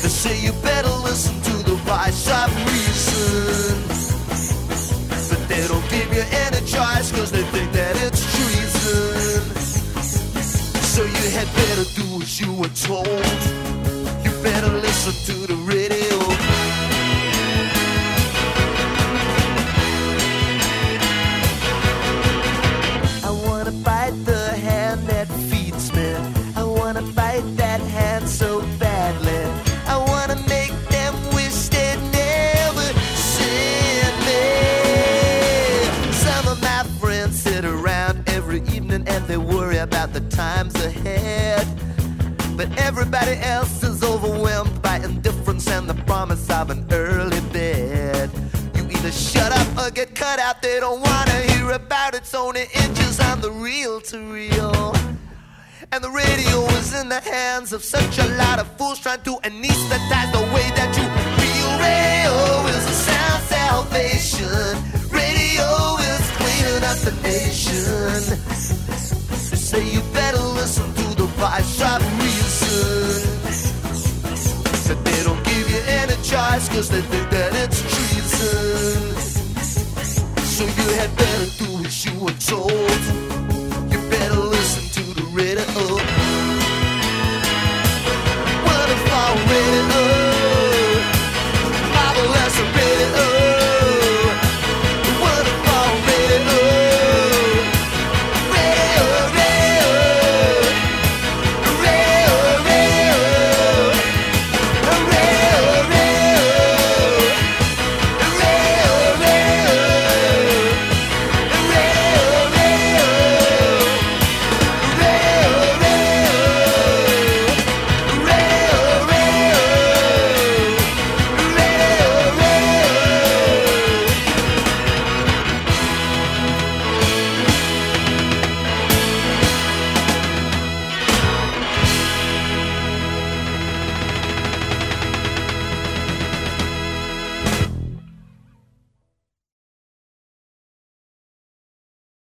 They say you better listen to the voice of reason, but they don't give you any choice, cause they think that it's treason. So you had better do as you were told. You better listen to the radio. I wanna bite the hand that feeds me. I wanna bite that hand so badly. I wanna make them wish they'd never seen me. Some of my friends sit around every evening and they worry about the times ahead, but everybody else is overwhelmed by indifference and the promise of an early bed. You either shut up or get cut out. They don't wanna hear about it's only inches on the reel to reel. And the radio is in the hands of such a lot of fools trying to anesthetize the way that you feel. Radio is a sound salvation. Radio is cleaning up the nation. They say you better listen to the voice of reason, but they don't give you any choice, cause they think that it's treason. So you had better do as you were told.